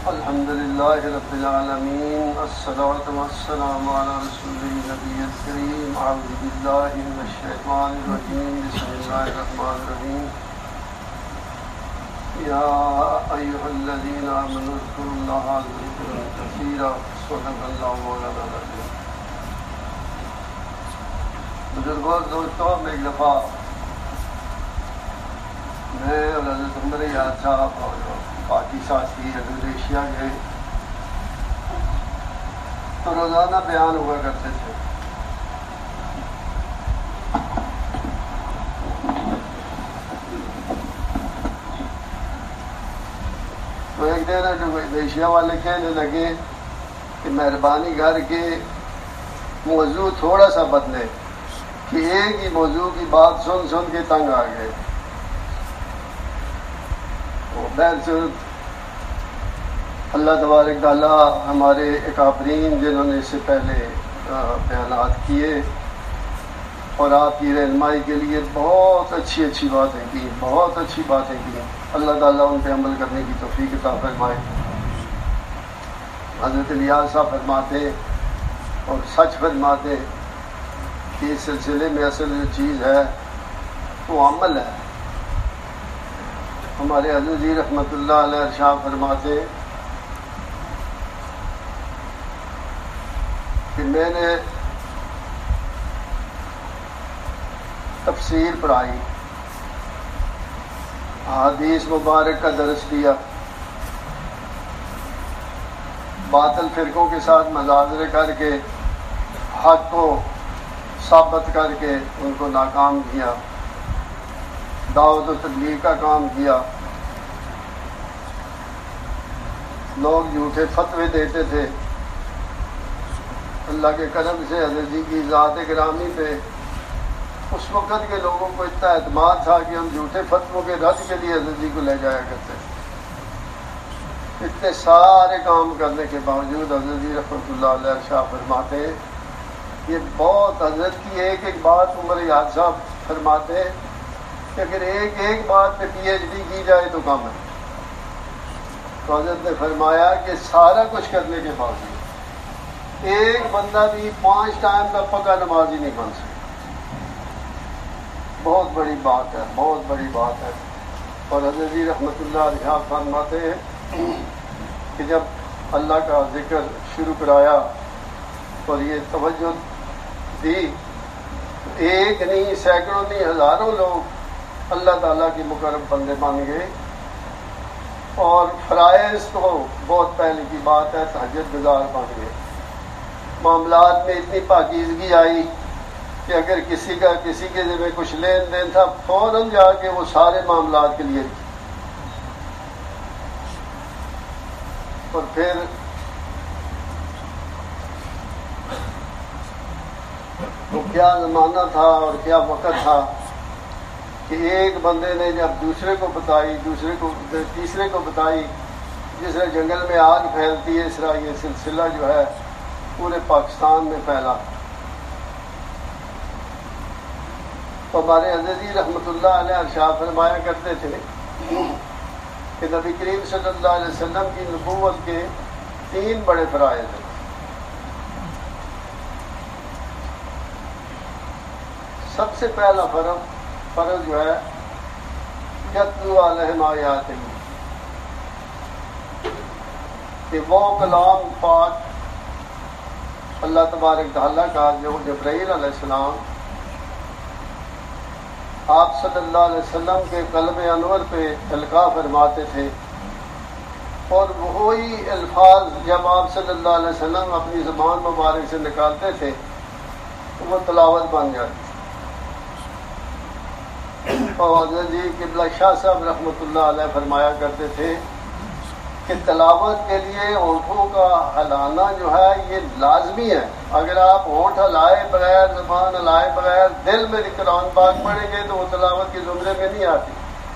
الحمد لله رب العالمين، الصلاة والسلام على رسول النبي الكريم. أعوذ بالله من الشيطان الرجيم. بسم الله الرحمن الرحيم. يا أيها الذين آمنوا اذكروا الله ذكرا كثيرا. صدق الله مولانا العظيم. بزرگوں دوستوں، میں ایک دفعہ میں اور حضرت عمر یاد صاحب اور باقی ساتھی انڈونیشیا گئے تو روزانہ بیان ہوا کرتے تھے. تو ایک دن انڈونیشیا والے کہنے لگے کہ مہربانی کر کے موضوع تھوڑا سا بدلے، کہ ایک ہی موضوع کی بات سن سن کے تنگ آ گئے. اللہ تبارک تعالیٰ ہمارے اکابرین جنہوں نے اس سے پہلے بیانات کیے اور آپ کی رہنمائی کے لیے بہت اچھی اچھی باتیں کی، بہت اچھی باتیں کی. اللہ تعالیٰ ان پہ عمل کرنے کی توفیق عطا فرمائے. حضرت الیاس صاحب فرماتے اور سچ فرماتے کہ اس سلسلے میں اصل جو چیز ہے وہ عمل ہے. ہمارے حضرت جی رحمۃ اللہ علیہ ارشاد فرماتے کہ میں نے تفسیر پڑھائی، حدیث مبارک کا درس دیا، باطل فرقوں کے ساتھ مناظرے کر کے حق کو ثابت کر کے ان کو ناکام کیا، دعوت و تبلیغ کا کام کیا. لوگ جھوٹے فتوے دیتے تھے. اللہ کے کرم سے حضرت جی کی ذات گرامی پہ اس وقت کے لوگوں کو اتنا اعتماد تھا کہ ہم جھوٹے فتووں کے رد کے لیے حضرت جی کو لے جایا کرتے تھے. اتنے سارے کام کرنے کے باوجود حضرت جی رحمۃ اللہ علیہ ارشاد فرماتے، یہ بہت حضرت کی ایک ایک بات عمر یاد صاحب فرماتے کہ اگر ایک ایک بات پہ پی ایچ ڈی کی جائے تو کم ہے. تو حضرت نے فرمایا کہ سارا کچھ کرنے کے باوجود ایک بندہ بھی 5 ٹائم کا پکا نمازی نہیں بن سکتا. بہت بڑی بات ہے، بہت بڑی بات ہے. اور حضرت جی رحمۃ اللہ علیہ فرماتے ہیں کہ جب اللہ کا ذکر شروع کرایا اور یہ توجہ دی، ایک نہیں سینکڑوں نہیں ہزاروں لوگ اللہ تعالیٰ کی مکرم بندے بن گئے. اور فرائض تو بہت پہلے کی بات ہے، تہجد گزار بن گئے. معاملات میں اتنی پاکیزگی آئی کہ اگر کسی کے ذمہ کچھ لین دین تھا، فوراً جا کے وہ سارے معاملات کے لیے. اور پھر وہ کیا زمانہ تھا اور کیا وقت تھا کہ ایک بندے نے جب دوسرے کو بتائی، تیسرے کو بتائی، جس طرح جنگل میں آگ پھیلتی ہے اس طرح یہ سلسلہ جو ہے پورے پاکستان میں پھیلا. تو ہمارے حضرت جی رحمۃ اللہ علیہ ارشاد فرمایا کرتے تھے کہ نبی کریم صلی اللہ علیہ وسلم کی نبوت کے 3 بڑے فرائض ہیں. سب سے پہلا فرض جو ہے یتلو علیہم آیاتہ، کہ وہ کلام پاک اللہ تبارک تعالیٰ کا جو جبرائیل علیہ السلام آپ صلی اللہ علیہ وسلم کے قلب انور پہ القاء فرماتے تھے، اور وہی الفاظ جب آپ صلی اللہ علیہ وسلم اپنی زبان مبارک سے نکالتے تھے تو وہ تلاوت بن جاتی. اور حضرت جی قبلہ شاہ صاحب رحمۃ اللہ علیہ فرمایا کرتے تھے کہ تلاوت کے لیے ہونٹوں کا ہلانا جو ہے یہ لازمی ہے. اگر آپ ہونٹ ہلائے بغیر، زبان ہلائے بغیر دل میں قرآن پاک پڑھیں گے تو وہ تلاوت کے زمرے میں نہیں آتی.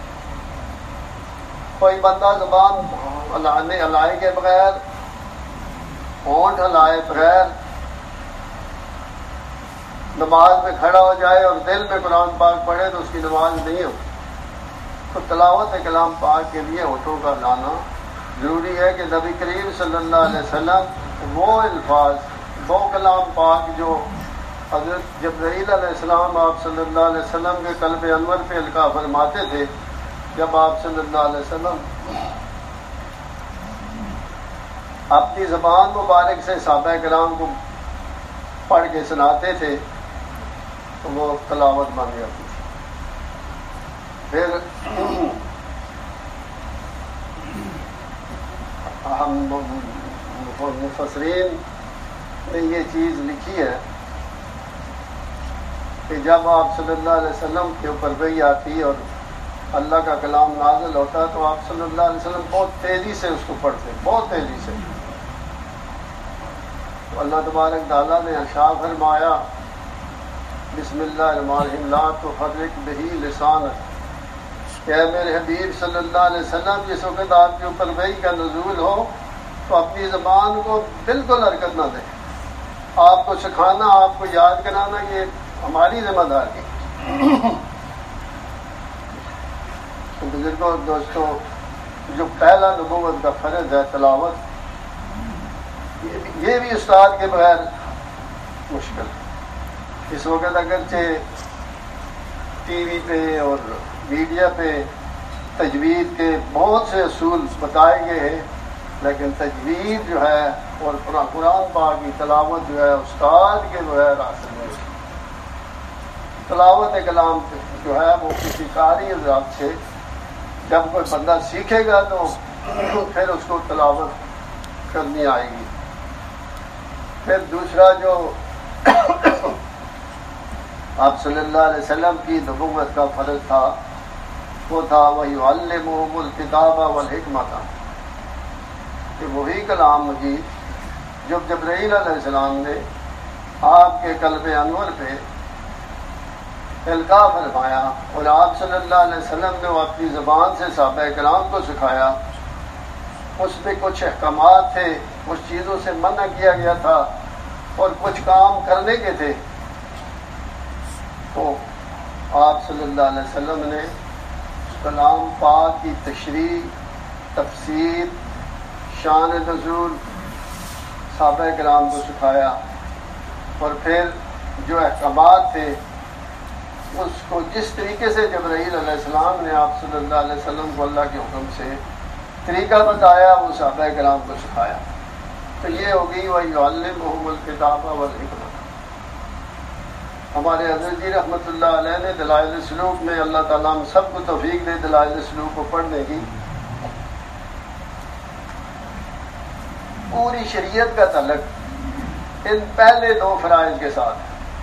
کوئی بندہ زبان ہلائے کے بغیر، ہونٹ ہلائے بغیر نماز میں کھڑا ہو جائے اور دل میں قرآن پاک پڑھے تو اس کی نماز نہیں ہو. تو تلاوت کلام پاک کے لیے ہونٹوں کا ہلانا ضروری ہے کہ نبی کریم صلی اللہ علیہ وسلم وہ الفاظ، وہ کلام پاک جو حضرت جبرائیل علیہ السلام آپ صلی اللہ علیہ وسلم کے قلب انور پہ القاء فرماتے تھے، جب آپ صلی اللہ علیہ وسلم اپنی زبان مبارک سے صحابہ کرام کو پڑھ کے سناتے تھے تو وہ تلاوت بن جاتی تھی۔ پھر ہم مفسرین نے یہ چیز لکھی ہے کہ جب آپ صلی اللہ علیہ وسلم کے اوپر وحی آتی اور اللہ کا کلام نازل ہوتا تو آپ صلی اللہ علیہ وسلم بہت تیزی سے اس کو پڑھتے، بہت تیزی سے۔ تو اللہ تبارک تعالیٰ نے ارشاد فرمایا بسم اللہ الرحمن الرحیم لا تحرک بہ لسانک، کہ اے میرے حبیب صلی اللہ علیہ وسلم جس وقت آپ کے اوپر وحی کا نزول ہو تو اپنی زبان کو بالکل حرکت نہ دیں۔ آپ کو سکھانا، آپ کو یاد کرانا یہ ہماری ذمہ داری ہے۔ بزرگوں اور دوستوں، جو پہلا نبوت کا فرض ہے تلاوت، یہ بھی استاد کے بغیر مشکل ہے۔ اس وقت اگرچہ ٹی وی پہ اور میڈیا پہ تجوید کے بہت سے اصول بتائے گئے ہیں، لیکن تجوید جو ہے اور قرآن پاک کی تلاوت جو ہے استاد کے بغیر حاصل نہیں ہے۔ تلاوت کلام جو ہے وہ کسی قاری حضرات سے جب کوئی بندہ سیکھے گا تو پھر اس کو تلاوت کرنی آئے گی۔ پھر دوسرا جو آپ صلی اللہ علیہ وسلم کی نبوت کا فرض تھا وہ تھا وَيُعَلِّمُهُمُ الْكِتَابَ وَالْحِكْمَةَ، کہ وہی کلام مجید جو جبرائیل علیہ السلام نے آپ کے قلب انور پہ القاء فرمایا اور آپ صلی اللہ علیہ وسلم نے وہ اپنی زبان سے صحابہ کرام کو سکھایا، اس میں کچھ احکامات تھے، کچھ چیزوں سے منع کیا گیا تھا اور کچھ کام کرنے کے تھے، تو آپ صلی اللہ علیہ وسلم نے کلام پاک کی تشریح، تفسیر، شان نزول صحابہ کرام کو سکھایا، اور پھر جو احکامات تھے اس کو جس طریقے سے جبرائیل علیہ السلام نے آپ صلی اللہ علیہ وسلم کو اللہ کے حکم سے طریقہ بتایا وہ صحابہ کرام کو سکھایا۔ تو یہ ہوگی وَيُعَلِّمُهُمُ الْكِتَابَ وَالْحِكْمَةَ۔ ہمارے حضرت جی رحمۃ اللہ علیہ نے دلائل سلوک میں، اللہ تعالیٰ ہم سب کو توفیق دے دلائل سلوک کو پڑھنے کی، پوری شریعت کا تعلق ان پہلے دو فرائض کے ساتھ،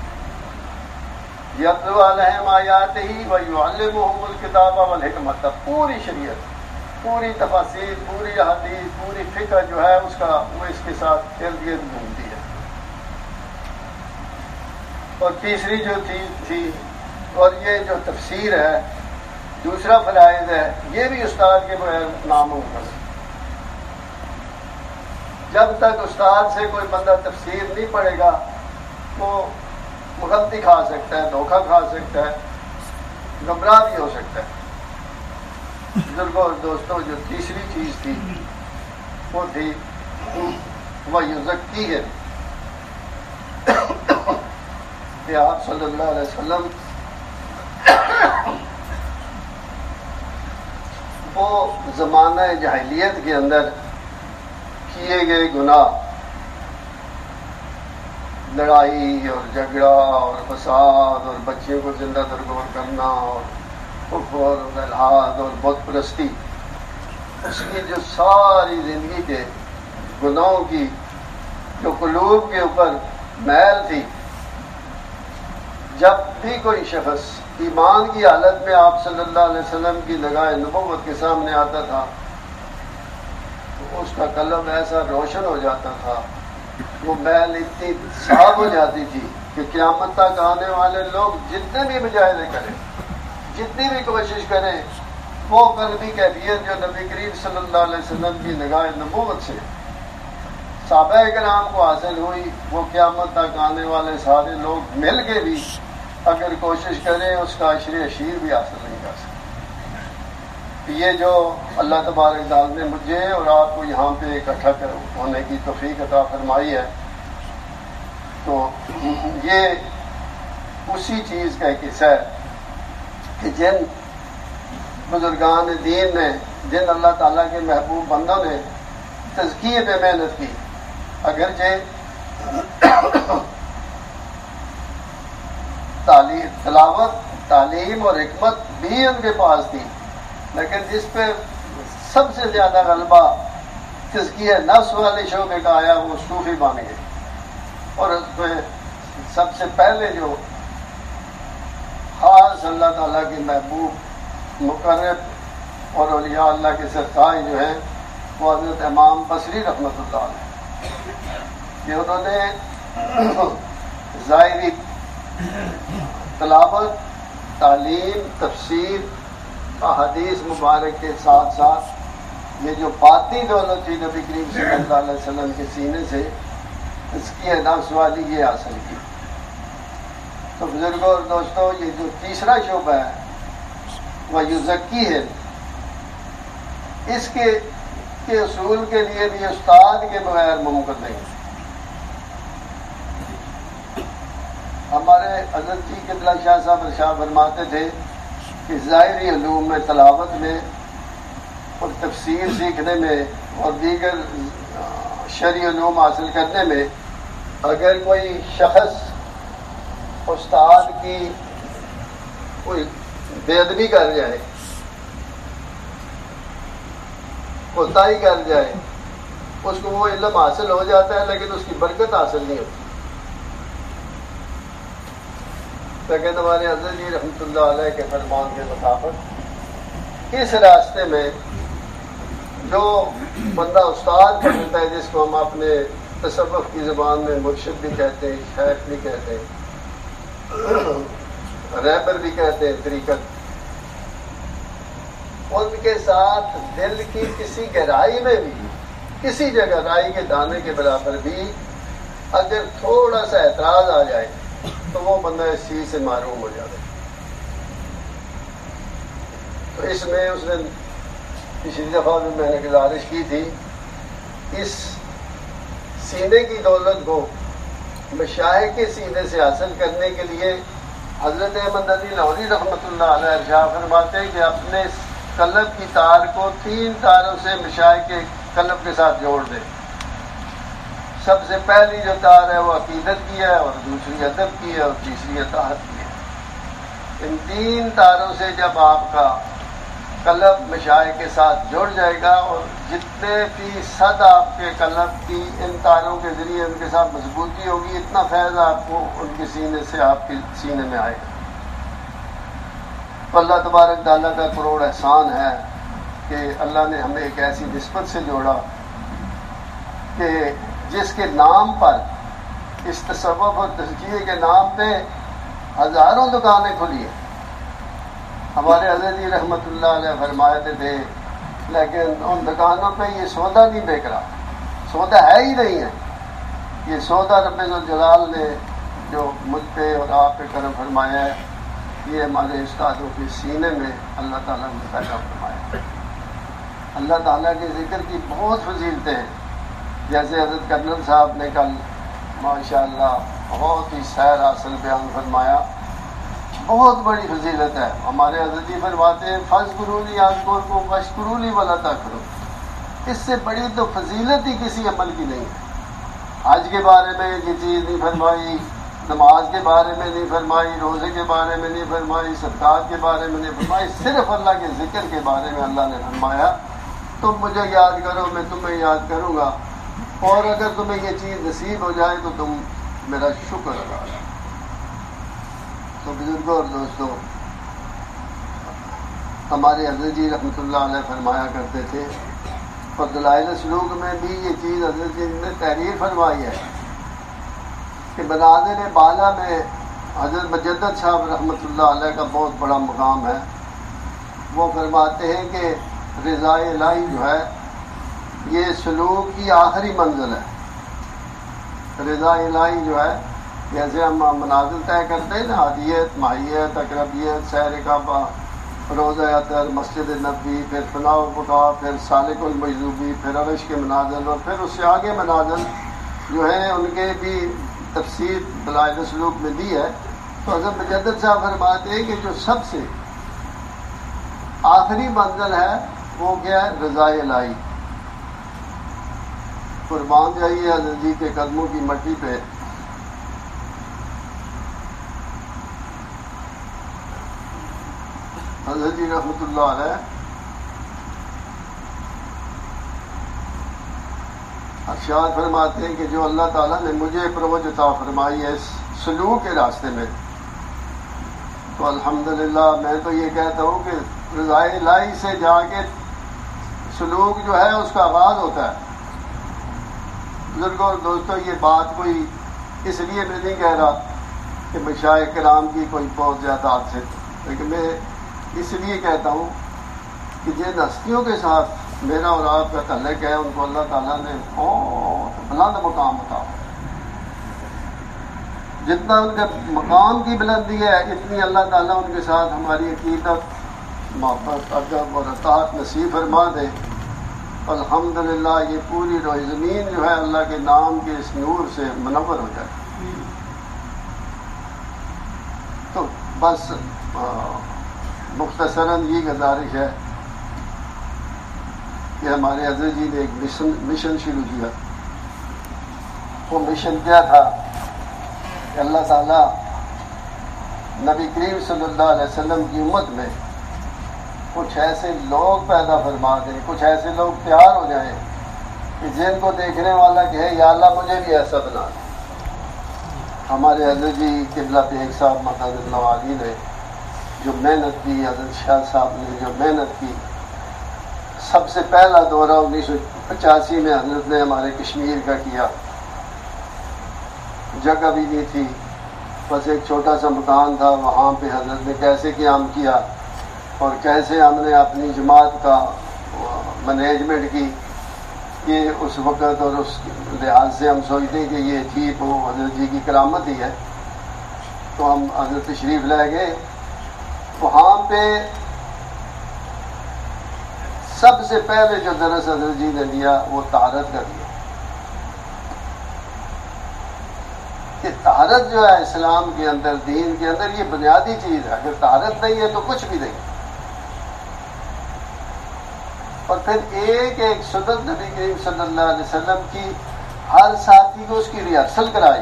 یتلو علیہم آیاتہ ویعلمہم الکتاب والحکمۃ۔ پوری شریعت، پوری تفاسیر، پوری احادیث، پوری فقہ جو ہے اس کا وہ اس کے ساتھ ارد گرد گھومتی ہے۔ اور تیسری جو چیز تھی، اور یہ جو تفسیر ہے دوسرا فرائض ہے، یہ بھی استاد کے بغیر ناممکن ہے۔ جب تک استاد سے کوئی بندہ تفسیر نہیں پڑھے گا وہ غلطی کھا سکتا ہے، دھوکہ کھا سکتا ہے، گمراہ بھی ہو سکتا ہے۔ بزرگوں اور دوستوں، جو تیسری چیز تھی وہ تھی وَيُزَكِّيهِمْ، کہ آپ صلی اللہ علیہ وسلم وہ زمانہ جاہلیت کے اندر کیے گئے گناہ، لڑائی اور جھگڑا اور فساد اور بچیوں کو زندہ درگور کرنا اور کفر اور الحاد اور بت پرستی، اس کی جو ساری زندگی کے گناہوں کی جو قلوب کے اوپر میل تھی، جب بھی کوئی شخص ایمان کی حالت میں آپ صلی اللہ علیہ وسلم کی نگاہ نبوت کے سامنے آتا تھا تو اس کا قلب ایسا روشن ہو جاتا تھا، وہ میل اتنی صاف ہو جاتی تھی کہ قیامت تک آنے والے لوگ جتنے بھی مجاہدے کریں، جتنی بھی کوشش کریں، وہ قلبی کیفیت جو نبی کریم صلی اللہ علیہ وسلم کی نگاہ نبوت سے صحابہ کرام کو حاصل ہوئی، وہ قیامت تک آنے والے سارے لوگ مل کے بھی اگر کوشش کریں اس کا عشر عشیر بھی حاصل نہیں کر سکتے۔ یہ جو اللہ تبارک تعالیٰ نے مجھے اور آپ کو یہاں پہ اکٹھا ہونے کی توفیق عطا فرمائی ہے، تو یہ اسی چیز کا ایک حصہ ہے کہ جن بزرگان دین نے، جن اللہ تعالیٰ کے محبوب بندوں نے تزکیے پہ محنت کی، اگرچہ تلاوت، تعلیم اور حکمت بھی ان کے پاس تھی، لیکن جس پہ سب سے زیادہ غلبہ تزکیہ نفس والے شعبے کا آیا وہ صوفی بن گئے، اور اس پہ سب سے پہلے جو خاص اللہ تعالیٰ کے محبوب مقرب اور اولیاء اللہ کے سرکار جو ہیں وہ حضرت امام بصری رحمۃ اللہ علیہ، کہ انہوں نے ظاہری تلاوت، تعلیم، تفسیر، احادیث مبارک کے ساتھ ساتھ یہ جو باطنی دولت تھی نبی کریم صلی اللہ علیہ وسلم کے سینے سے اس کی نفس والی یہ حاصل کی۔ تو بزرگوں اور دوستوں، یہ جو تیسرا شعبہ ہے وہ یزکی ہے، اس کے اصول کے لیے بھی استاد کے بغیر ممکن نہیں۔ ہمارے حضرت جی قبلہ شاہ صاحب ارشاد فرماتے تھے کہ ظاہری علوم میں، تلاوت میں اور تفسیر سیکھنے میں اور دیگر شرعی علوم حاصل کرنے میں اگر کوئی شخص استاد کی کوئی بے ادبی کر جائے، کوتاہی کر جائے، اس کو وہ علم حاصل ہو جاتا ہے لیکن اس کی برکت حاصل نہیں ہوتی۔ لیکن ہمارے حضرت جی رحمۃ اللہ علیہ کے فرمان کے مطابق اس راستے میں جو بندہ استاد بنتا ہے، جس کو ہم اپنے تصوف کی زبان میں مرشد بھی کہتے ہیں، شیخ بھی کہتے ہیں، رہبر بھی کہتے ہیں، طریقت، ان کے ساتھ دل کی کسی گہرائی میں بھی، کسی جگہ رائی کے دانے کے برابر بھی اگر تھوڑا سا اعتراض آ جائے تو وہ بندہ اس چیز سے محروم ہو جاتا ہے۔ تو اس میں اس نے پچھلی دفعہ بھی میں نے گزارش کی تھی، اس سینے کی دولت کو مشائخ کے سینے سے حاصل کرنے کے لیے حضرت احمد علی لاہوری رحمۃ اللہ علیہ ارشاد فرماتے ہیں کہ اپنے قلب کی تار کو 3 تاروں سے مشائخ کے قلب کے ساتھ جوڑ دیں۔ سب سے پہلی جو تار ہے وہ عقیدت کی ہے، اور دوسری ادب کی ہے، اور تیسری اطاعت کی ہے۔ ان 3 تاروں سے جب آپ کا قلب مشائخ کے ساتھ جڑ جائے گا، اور جتنے فیصد آپ کے قلب کی ان تاروں کے ذریعے ان کے ساتھ مضبوطی ہوگی، اتنا فیض آپ کو ان کے سینے سے آپ کے سینے میں آئے گا۔ تو اللہ تبارک تعالیٰ کا کروڑ احسان ہے کہ اللہ نے ہمیں ایک ایسی نسبت سے جوڑا کہ جس کے نام پر، اس تصوف اور تزکیے کے نام پہ ہزاروں دکانیں کھلی ہیں۔ ہمارے حضرت جی رحمۃ اللہ علیہ فرماتے تھے لیکن ان دکانوں پہ یہ سودا نہیں بک رہا، سودا ہے ہی نہیں ہے۔ یہ سودا رب ذوالجلال نے جو مجھ پہ اور آپ پہ کرم فرمایا ہے، یہ ہمارے استادوں کے سینے میں اللہ تعالیٰ نے پیدا فرمایا۔ اللہ تعالیٰ کے ذکر کی بہت فضیلتیں ہیں، جیسے حضرت کرنل صاحب نے کل ماشاءاللہ بہت ہی سیر حاصل بیان فرمایا، بہت بڑی فضیلت ہے۔ ہمارے حضرت جی فرماتے ہیں فاذکرونی اذکرکم واشکرونی ولا تکفرون، اس سے بڑی تو فضیلت ہی کسی عمل کی نہیں ہے۔ حج کے بارے میں یہ چیز نہیں فرمائی، نماز کے بارے میں نہیں فرمائی، روزے کے بارے میں نہیں فرمائی، صدقات کے بارے میں نہیں فرمائی، صرف اللہ کے ذکر کے بارے میں اللہ نے فرمایا تم مجھے یاد کرو، میں تمہیں یاد کروں گا، اور اگر تمہیں یہ چیز نصیب ہو جائے تو تم میرا شکر ادا کرو۔ تو بزرگوں اور دوستوں، ہمارے حضرت جی رحمۃ اللہ علیہ فرمایا کرتے تھے، اور دلائل سلوک میں بھی یہ چیز حضرت جی نے تحریر فرمائی ہے کہ منازل بالا میں حضرت مجدد صاحب رحمۃ اللہ علیہ کا بہت بڑا مقام ہے۔ وہ فرماتے ہیں کہ رضا الہی جو ہے یہ سلوک کی آخری منزل ہے۔ رضا الہی جو ہے، جیسے ہم منازل طے کرتے ہیں نا، عادیت، ماہیت، اقربیت، سیر کعبہ، روضہ اطہر، مسجد نبوی، پھر فناء و بقاء، پھر سالک المجذوبی، پھر عرش کے منازل، اور پھر اس سے آگے منازل جو ہیں ان کے بھی تفسیر دلائل سلوک میں دی ہے. تو حضرت مجدد صاحب فرماتے ہیں کہ جو سب سے آخری منزل ہے وہ کیا ہے؟ رضا الہی. قربان جائیے حضرت جی کے قدموں کی مٹی پہ. حضرت جی رحمۃ اللہ علیہ ارشاد فرماتے ہیں کہ جو اللہ تعالیٰ نے مجھے پروج عطا فرمائی ہے اس سلوک کے راستے میں، تو الحمدللہ میں تو یہ کہتا ہوں کہ رضا الہی سے جا کے سلوک جو ہے اس کا آغاز ہوتا ہے. بزرگوں اور دوستوں، یہ بات کوئی اس لیے میں نہیں کہہ رہا کہ مشائخ کرام کی کوئی بہت زیادہ عادت ہے، لیکن میں اس لیے کہتا ہوں کہ جن ہستیوں کے ساتھ میرا اور آپ کا تعلق ہے ان کو اللہ تعالیٰ نے بہت بلند مقام عطا. جتنا ان کے مقام کی بلندی ہے اتنی اللہ تعالیٰ ان کے ساتھ ہماری عقیدت، محبت، ادب اور اطاعت نصیب فرما دے. الحمدللہ یہ پوری روئے زمین جو ہے اللہ کے نام کے اس نور سے منور ہو جائے. تو بس مختصراً یہ گزارش ہے کہ ہمارے حضرت جی نے ایک مشن شروع کیا. وہ مشن کیا تھا کہ اللہ تعالیٰ نبی کریم صلی اللہ علیہ وسلم کی امت میں کچھ ایسے لوگ پیدا فرما دیں، کچھ ایسے لوگ تیار ہو جائیں کہ جن کو دیکھنے والا کہے یا اللہ مجھے بھی ایسا بنا دے. ہمارے حضرت جی قبلہ بیگ صاحب مقدس اللہ علی نے جو محنت کی، حضرت شاہ صاحب نے جو محنت کی، سب سے پہلا دورہ 1985 میں حضرت نے ہمارے کشمیر کا کیا. جگہ بھی نہیں تھی، بس ایک چھوٹا سا مکان تھا. وہاں پہ حضرت نے کیسے قیام کیا اور کیسے ہم نے اپنی جماعت کا مینجمنٹ کی، یہ اس وقت اور اس لحاظ سے ہم سوچتے ہیں کہ یہ ٹھیک ہو، حضرت جی کی کرامت ہی ہے. تو ہم حضرت تشریف لے گئے. وہاں پہ سب سے پہلے جو درس حضرت جی نے لیا وہ طہارت کا دیا کہ طہارت جو ہے اسلام کے اندر، دین کے اندر یہ بنیادی چیز ہے. اگر طہارت نہیں ہے تو کچھ بھی نہیں. اور پھر ایک ایک سنت نبی کریم صلی اللہ علیہ وسلم کی ہر ساتھی کو اس کی ریہرسل کرائی.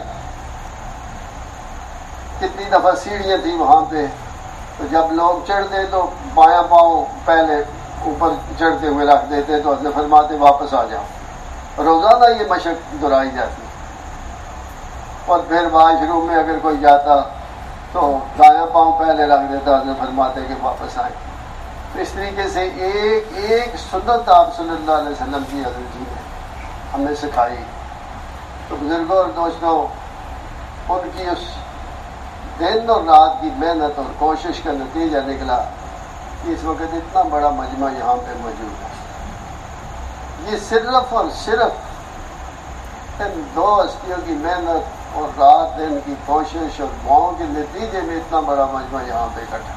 کتنی دفعہ سیڑھیاں تھیں وہاں پہ، تو جب لوگ چڑھتے تو بایاں پاؤں پہلے اوپر چڑھتے ہوئے رکھ دیتے، تو حضرت فرماتے واپس آ جاؤ. روزانہ یہ مشق دہرائی جاتی. اور پھر واش روم میں اگر کوئی جاتا تو دایاں پاؤں پہلے رکھ دیتا، حضرت فرماتے کہ واپس آئیں. تو اس طریقے سے ایک ایک سنت آپ صلی اللہ علیہ وسلم کی حضرت جی نے ہمیں سکھائی. تو بزرگوں اور دوستوں، ان کی اس دن اور رات کی محنت اور کوشش کا نتیجہ نکلا کہ اس وقت اتنا بڑا مجمع یہاں پہ موجود ہے. یہ صرف اور صرف ان دو ہستیوں کی محنت اور رات دن کی کوشش اور دعاؤں کے نتیجے میں اتنا بڑا مجمع یہاں پہ اکٹھا.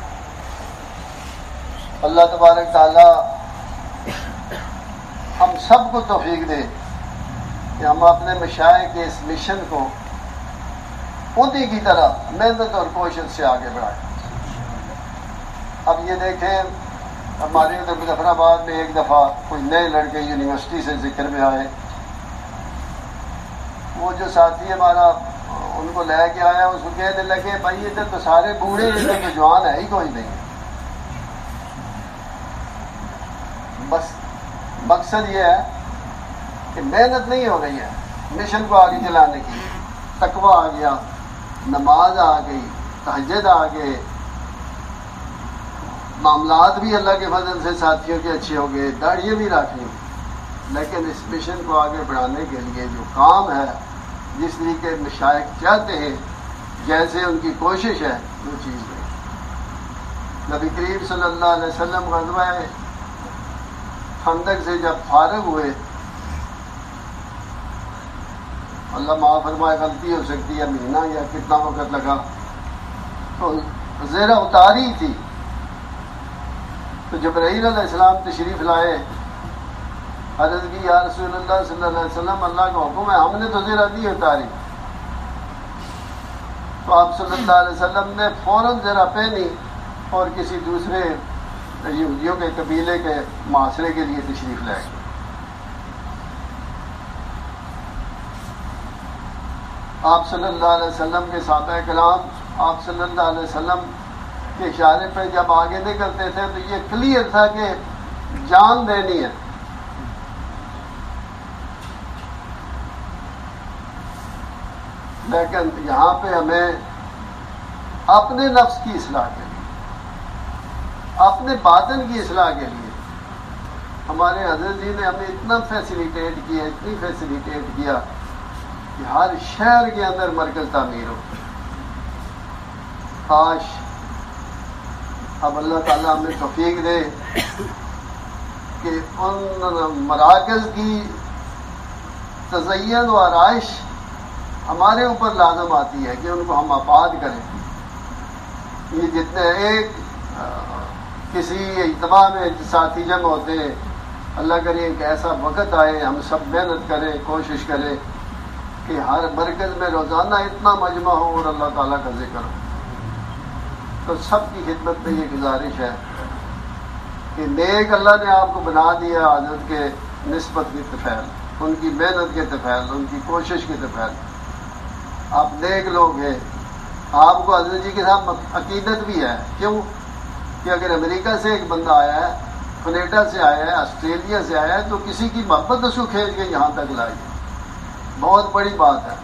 اللہ تبارک تعالیٰ ہم سب کو توفیق دے کہ ہم اپنے مشائخ کے اس مشن کو انہی کی طرح محنت اور کوشش سے آگے بڑھائیں. اب یہ دیکھیں، ہمارے ادھر مظفر آباد میں ایک دفعہ کوئی نئے لڑکے یونیورسٹی سے ذکر میں آئے. وہ جو ساتھی ہمارا ان کو لے کے آیا، اس کو کہنے لگے بھائی ادھر تو سارے بوڑھے، ادھر تو جوان ہے ہی کوئی نہیں. بس مقصد یہ ہے کہ محنت نہیں ہو رہی ہے مشن کو آگے چلانے کی. تقویٰ آ گیا، نماز آ گئی، تہجد آ گئے، معاملات بھی اللہ کے فضل سے ساتھیوں کے اچھے ہو گئے، داڑھیاں بھی رکھ لی. لیکن اس مشن کو آگے بڑھانے کے لیے جو کام ہے، جس طریقے مشائخ چاہتے ہیں، جیسے ان کی کوشش ہے، وہ چیز نہیں. نبی کریم صلی اللہ علیہ وسلم غزوہ خندق سے جب فارغ ہوئے، اللہ معاف فرمائے غلطی ہو سکتی ہے، مہینہ یا کتنا وقت لگا، تو زیرہ اتاری تھی تو جبرائیل علیہ السلام تشریف لائے، عرض کی یا رسول اللہ صلی اللہ علیہ وسلم اللہ کا حکم ہے، ہم نے تو زرہ نہیں اتاری. تو آپ صلی اللہ علیہ وسلم نے فوراً زرہ پہنی اور کسی دوسرے یہودیوں کے قبیلے کے معاشرے کے لیے تشریف لائے. آپ صلی اللہ علیہ وسلم کے صحابہ کرام آپ صلی اللہ علیہ وسلم کے اشارے پہ جب آگے نکلتے تھے تو یہ کلیئر تھا کہ جان دینی ہے. لیکن یہاں پہ ہمیں اپنے نفس کی اصلاح کے لیے، اپنے باطن کی اصلاح کے لیے ہمارے حضرت جی نے ہمیں اتنا فیسیلیٹیٹ کیا، اتنی فیسیلیٹیٹ کیا کہ ہر شہر کے اندر مرکز تعمیر ہو. کاش اب اللہ تعالیٰ ہمیں توفیق دے کہ ان مراکز کی تزین و آرائش ہمارے اوپر لازم آتی ہے کہ ان کو ہم آباد کریں. یہ جتنے ایک کسی اجتماع میں ساتھی جمع ہوتے ہیں، اللہ کرے کہ ایسا وقت آئے ہم سب محنت کریں، کوشش کریں کہ ہر مرکز میں روزانہ اتنا مجمع ہو اور اللہ تعالیٰ کا ذکر ہو. تو سب کی خدمت میں یہ گزارش ہے کہ نیک اللہ نے آپ کو بنا دیا حضرت کے نسبت کے طفیل، ان کی محنت کے طفیل، ان کی کوشش کے طفیل. آپ نیک لوگ ہیں، آپ کو حضرت جی کے ساتھ عقیدت بھی ہے. کیوں کہ اگر امریکہ سے ایک بندہ آیا ہے، کینیڈا سے آیا ہے، آسٹریلیا سے آیا ہے، تو کسی کی محبت اس کو کھینچ کے یہاں تک لائی، بہت بڑی بات ہے.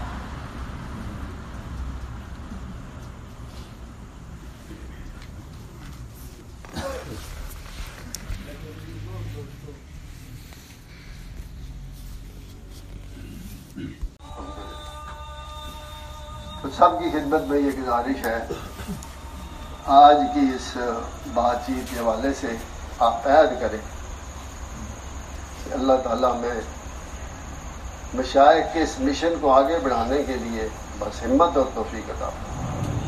تو سب کی خدمت میں یہ گزارش ہے، آج کی اس بات چیت کے حوالے سے آپ عہد کریں کہ اللہ تعالیٰ میں مشائخ کے اس مشن کو آگے بڑھانے کے لیے بس ہمت اور توفیق عطا فرمائے.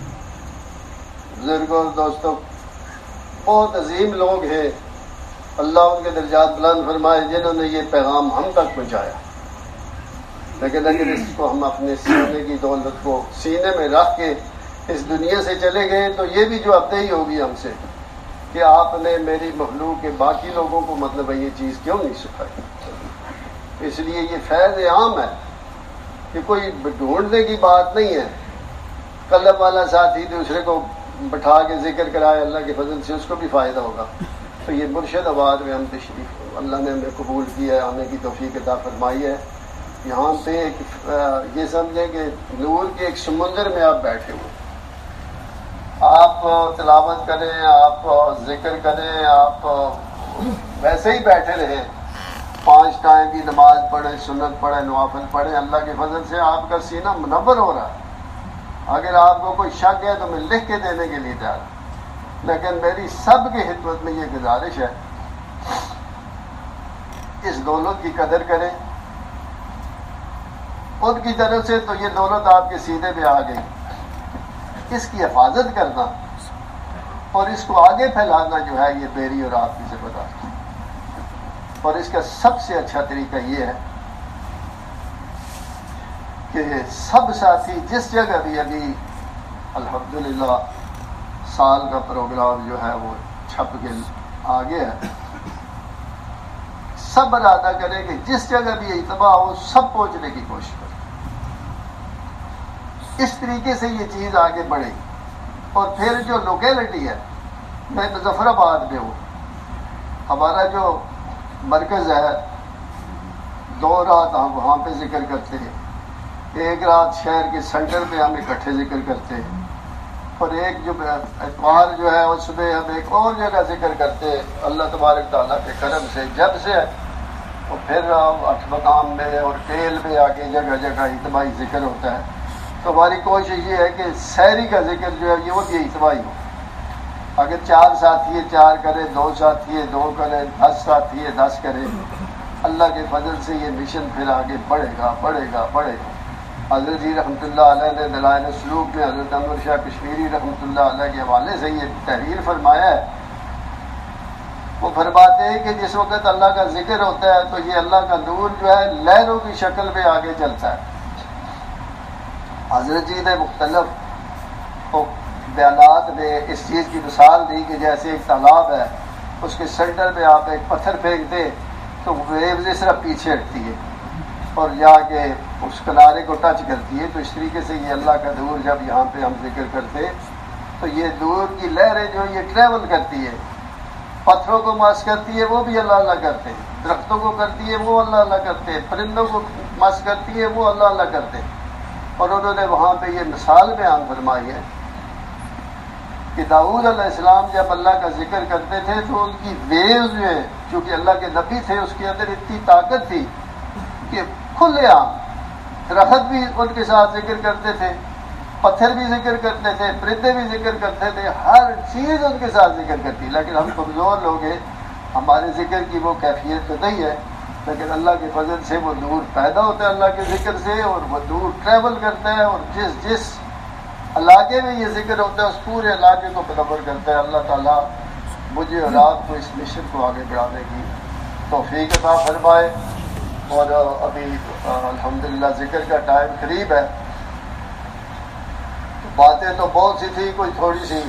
بزرگوں اور دوستوں، بہت عظیم لوگ ہیں، اللہ ان کے درجات بلند فرمائے، جنہوں نے یہ پیغام ہم تک پہنچایا. لیکن اگر اس کو ہم اپنے سینے کی دولت کو سینے میں رکھ کے اس دنیا سے چلے گئے تو یہ بھی جو ابدئی ہوگی ہم سے کہ آپ نے میری مخلوق کے باقی لوگوں کو مطلب یہ چیز کیوں نہیں سکھائی. اس لیے یہ فیض عام ہے کہ کوئی ڈھونڈنے کی بات نہیں ہے. قلب والا ساتھی دوسرے کو بٹھا کے ذکر کرائے، اللہ کے فضل سے اس کو بھی فائدہ ہوگا. تو یہ مرشد آباد میں ہم تشریف اللہ نے ہمیں قبول کیا ہے، آنے کی توفیق عطا فرمائی ہے. یہاں پہ یہ سمجھیں کہ نور کے ایک سمندر میں آپ بیٹھے ہو، آپ تلاوت کریں، آپ ذکر کریں، آپ ویسے ہی بیٹھے رہیں، 5 ٹائم کی نماز پڑھیں، سنت پڑھیں، نوافل پڑھیں، اللہ کے فضل سے آپ کا سینہ منور ہو رہا ہے. اگر آپ کو کوئی شک ہے تو میں لکھ کے دینے کے لیے تیار ہوں، لیکن میری سب کی خدمت میں یہ گزارش ہے، اس دولت کی قدر کریں. ان کی طرف سے تو یہ دولت آپ کے سینے پہ آ گئی، اس کی حفاظت کرنا اور اس کو آگے پھیلانا جو ہے یہ میری اور آپ کی ذمہ داری. اور اس کا سب سے اچھا طریقہ یہ ہے کہ سب ساتھی جس جگہ بھی ابھی الحمدللہ سال کا پروگرام جو ہے وہ چھپ کے آگے ہے، سب ارادہ کریں کہ جس جگہ بھی اجتماع ہو سب پہنچنے کی کوشش کریں. اس طریقے سے یہ چیز آگے بڑھے گی. اور پھر جو لوکیلٹی ہے، میں مظفر آباد میں ہوں، ہمارا جو مرکز ہے 2 رات ہم وہاں پہ ذکر کرتے ہیں، 1 رات شہر کے سینٹر پہ ہم اکٹھے ذکر کرتے ہیں، اور ایک جو اتوار جو ہے اس میں ہم ایک اور جگہ ذکر کرتے ہیں. اللہ تبارک تعالیٰ کے کرم سے جب سے اور پھر 8 مقام میں اور ٹیل میں آگے جگہ جگہ اجتماعی ذکر ہوتا ہے. تو ہماری کوشش یہ ہے کہ سحری کا ذکر جو ہے یہ وہ بھی اجتماعی ہو. اگر 4 ساتھی 4 کریں، 2 ساتھی 2 کریں، 10 ساتھی 10 کریں، اللہ کے فضل سے یہ مشن پھر آگے بڑھے گا بڑھے گا بڑھے گا. حضرت جی رحمۃ اللہ علیہ نے دلائل سلوک میں حضرت انور شاہ کشمیری رحمۃ اللہ علیہ کے حوالے سے یہ تحریر فرمایا ہے وہ فرماتے ہیں کہ جس وقت اللہ کا ذکر ہوتا ہے تو یہ اللہ کا نور جو ہے لہروں کی شکل میں آگے چلتا ہے. حضرت جی نے مختلف بیانات میں اس چیز کی مثال دی کہ جیسے ایک تالاب ہے، اس کے سینٹر میں آپ ایک پتھر پھینک دیں تو ویوز اس طرح پیچھے ہٹتی ہے اور جا کے اس کنارے کو ٹچ کرتی ہے. تو اس طریقے سے یہ اللہ کا نور جب یہاں پہ ہم ذکر کرتے ہیں تو یہ نور کی لہریں جو یہ ٹریول کرتی ہے، پتھروں کو مس کرتی ہے وہ بھی اللہ اللہ کرتے ہیں، درختوں کو کرتی ہے وہ اللہ اللہ کرتے ہیں، پرندوں کو مس کرتی ہے وہ اللہ اللہ کرتے ہیں. اور انہوں نے وہاں پہ یہ مثال بیان فرمائی ہے کہ داؤد علیہ السلام جب اللہ کا ذکر کرتے تھے تو ان کی ویوز جو ہے، چونکہ اللہ کے نبی تھے، اس کے اندر اتنی طاقت تھی کہ کھلے عام درخت بھی ان کے ساتھ ذکر کرتے تھے، پتھر بھی ذکر کرتے تھے، پرندے بھی ذکر کرتے تھے، ہر چیز ان کے ساتھ ذکر کرتی. لیکن ہم کمزور لوگ ہیں، ہمارے ذکر کی وہ کیفیت تو نہیں ہے، لیکن اللہ کے فضل سے وہ نور پیدا ہوتا ہے اللہ کے ذکر سے، اور وہ نور ٹریول کرتا ہے، اور جس علاقے میں یہ ذکر ہوتا ہے اس پورے علاقے کو منور کرتا ہے. اللہ تعالیٰ مجھے اور آپ کو اس مشن کو آگے بڑھانے کی توفیق عطا فرمائے. اور ابھی الحمدللہ ذکر کا ٹائم قریب ہے. باتیں تو بہت سی تھی، کوئی تھوڑی سی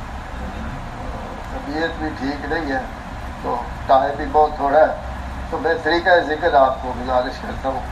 طبیعت بھی ٹھیک نہیں ہے تو ٹائم بھی بہت تھوڑا ہے، تو میں طریقہ ذکر آپ کو گزارش کرتا ہوں.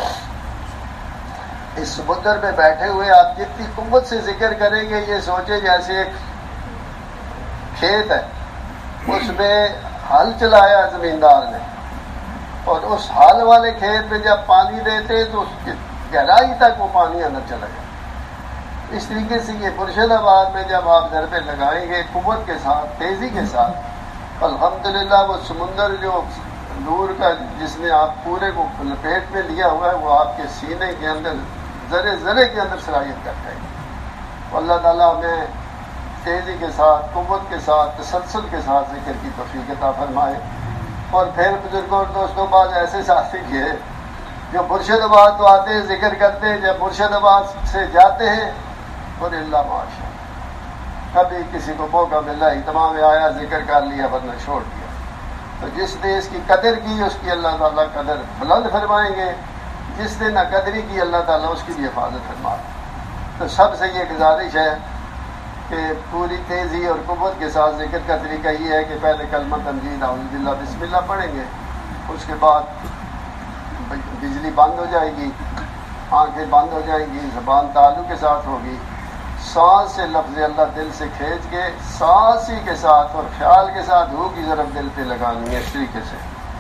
اس سمندر میں بیٹھے ہوئے آپ جتنی قوت سے ذکر کریں گے، یہ سوچے جیسے ایک کھیت ہے، اس میں ہل چلایا زمیندار نے، اور اس ہل والے کھیت میں جب پانی دیتے تو اس کی گہرائی تک وہ پانی اندر چلا گیا. اس طریقے سے یہ مرشد آباد میں جب آپ ضربے لگائیں گے قوت کے ساتھ، تیزی کے ساتھ، الحمدللہ وہ سمندر جو نور کا جس نے آپ پورے کو لپیٹ میں لیا ہوا ہے وہ آپ کے سینے کے اندر ذرے ذرے کے اندر صلاحیت کرتا ہے. اللہ تعالیٰ ہمیں تیزی کے ساتھ، قوت کے ساتھ، تسلسل کے ساتھ ذکر کی توفیق عطا فرمائے. اور پھر بزرگوں اور دوستوں، بعض ایسے ساتھی بھی ہیں جو مرشد آباد تو آتے ہیں ذکر کرتے ہیں، جب مرشد آباد سے جاتے ہیں اور اللہ معاشا کبھی کسی کو موقع ملا اجتماع میں آیا ذکر کر لیا ورنہ چھوڑ دیا. تو جس نے اس کی قدر کی اس کی اللہ تعالیٰ قدر بلند فرمائیں گے، جس نے نہ قدری کی اللہ تعالیٰ اس کی بھی حفاظت فرمائے. تو سب سے یہ گزارش ہے کہ پوری تیزی اور قوت کے ساتھ ذکر کا طریقہ یہ ہے کہ پہلے کلمہ تمجید اعوذ باللہ بسم اللہ پڑھیں گے، اس کے بعد بجلی بند ہو جائے گی، آنکھیں بند ہو جائیں گی، زبان تعلق کے ساتھ ہوگی، سانس سے لفظ اللہ دل سے کھینچ کے سانس ہی کے ساتھ اور خیال کے ساتھ ہو کی ضرب دل پہ لگانی ہے. اس طریقے سے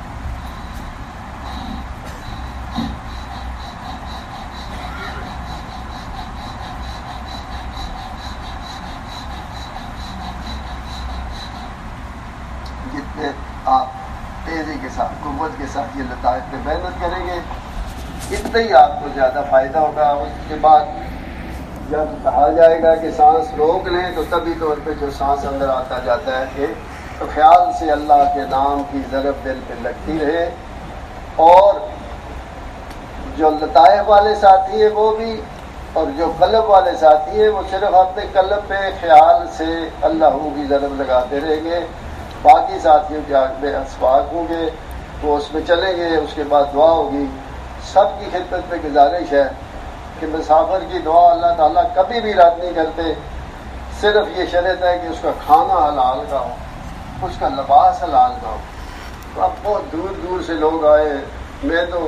جتنے آپ تیزی کے ساتھ، قوت کے ساتھ یہ لطائف پہ محنت کریں گے اتنا ہی آپ کو زیادہ فائدہ ہوگا. اس کے بعد جب کہا جائے گا کہ سانس روک لیں تو طبی طور پہ جو سانس اندر آتا جاتا ہے کہ تو خیال سے اللہ کے نام کی ضرب دل پہ لگتی رہے. اور جو لطائف والے ساتھی ہیں وہ بھی، اور جو قلب والے ساتھی ہیں وہ صرف اپنے قلب پہ خیال سے اللہ کی ضرب لگاتے رہیں گے. باقی ساتھیوں کے آنکھ میں اسواق ہوں گے، وہ اس میں چلیں گے، اس کے بعد دعا ہوگی. سب کی خدمت میں گزارش ہے کہ مسافر کی دعا اللہ تعالیٰ کبھی بھی رد نہیں کرتے. صرف یہ شرط ہے کہ اس کا کھانا حلال کا ہو، اس کا لباس حلال کا ہو. تو اب بہت دور دور سے لوگ آئے، میں تو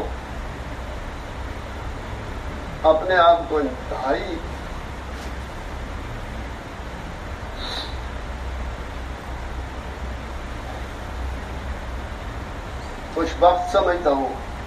اپنے آپ کو انتہائی خوش بخت سمجھتا ہوں.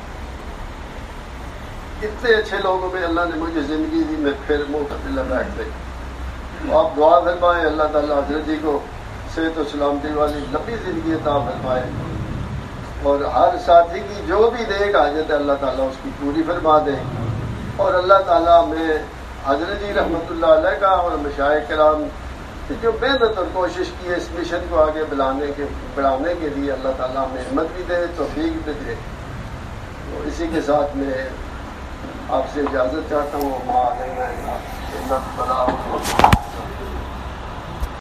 اتنے اچھے لوگوں میں اللہ نے مجھے زندگی دی، میں پھر معتدل بیٹھ گئی. آپ دعا فرمائیں اللہ تعالیٰ حضرت جی کو صحت و سلامتی والی لمبی زندگی عطا فرمائے، اور ہر ساتھی کی جو بھی نیک حاجت ہے اللہ تعالیٰ اس کی پوری فرما دے. اور اللہ تعالیٰ میں حضرت جی رحمۃ اللہ علیہ کا اور مشائخ کرام کی جو محنت اور کوشش کی ہے اس مشن کو آگے بڑھانے کے لیے، اللہ تعالیٰ میں ہمت بھی دے، توفیق بھی دے. تو اسی کے ساتھ میں آپ سے اجازت چاہتا ہوں.